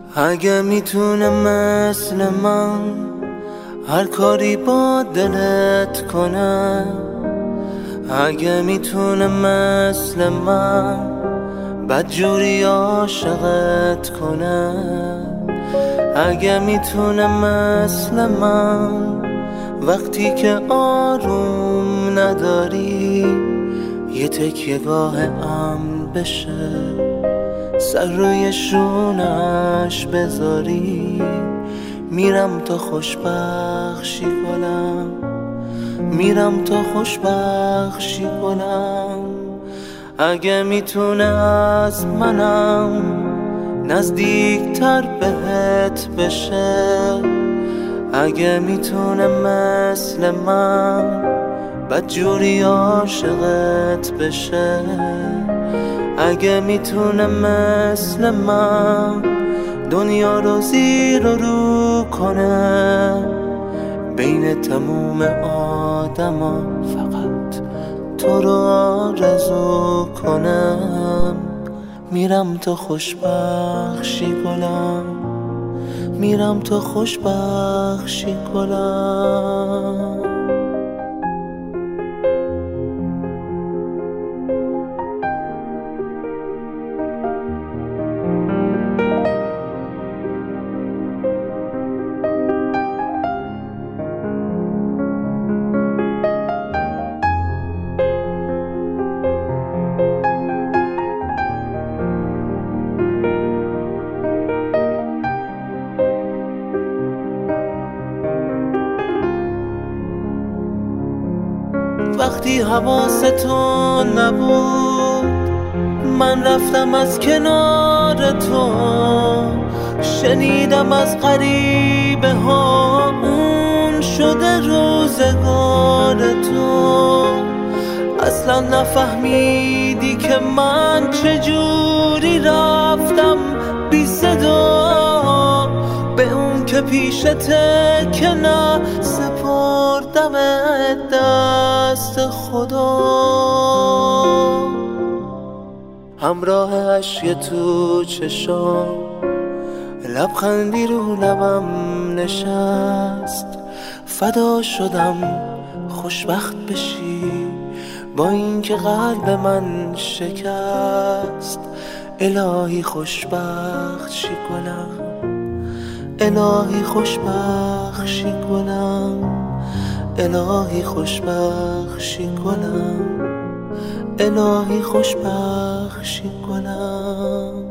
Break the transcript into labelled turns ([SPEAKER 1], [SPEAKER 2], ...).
[SPEAKER 1] اگه میتونه مثل من هر کاری با دلت کنه، اگه میتونه مثل من بدجوری عاشقت کنه، اگه میتونه مثل من وقتی که آروم نداری یه تکیه‌گاه امن بشه، سر روی شونش بذاری، میرم تا خوشبخشی کنم، میرم تا خوشبخشی کنم. اگه میتونه از منم نزدیکتر بهت بشه، اگه میتونه مثل من بدجوری عاشقت بشه، اگه میتونه مثل من دنیا رو زیر و رو کنه، بین تموم آدما فقط تو رو آرزو کنم. میرم تا خوشبخشی کنم، میرم تا خوشبخشی کنم. وقتی حواستو نبود من رفتم از کنار تو، شنیدم از غریبه ها اون شده روزگار تو، اصلا نفهمیدی که من چجوری رفتم بی صدا به اون که پیشته که نه سپردم دست خدا. همراه عشق تو چشام لبخندی رو لبم نشست، فدا شدم خوشبخت بشی با اینکه قلب من شکست. الهی خوشبخت شی کنم، الهی خوشبخت شی کنم، الهی خوشبخت شی کنم، الهی خوشبخت شی کنم.